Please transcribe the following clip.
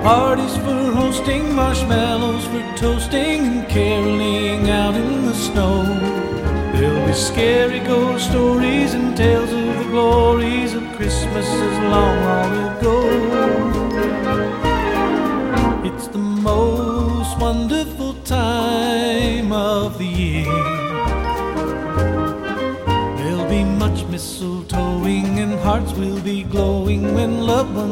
Parties for hosting, marshmallows for toasting, and caroling out in the snow. There'll be scary ghost stories and tales of the glories of Christmases long, long ago. It's the most wonderful time of the year. There'll be much mistletoeing and hearts will be glowing when loved ones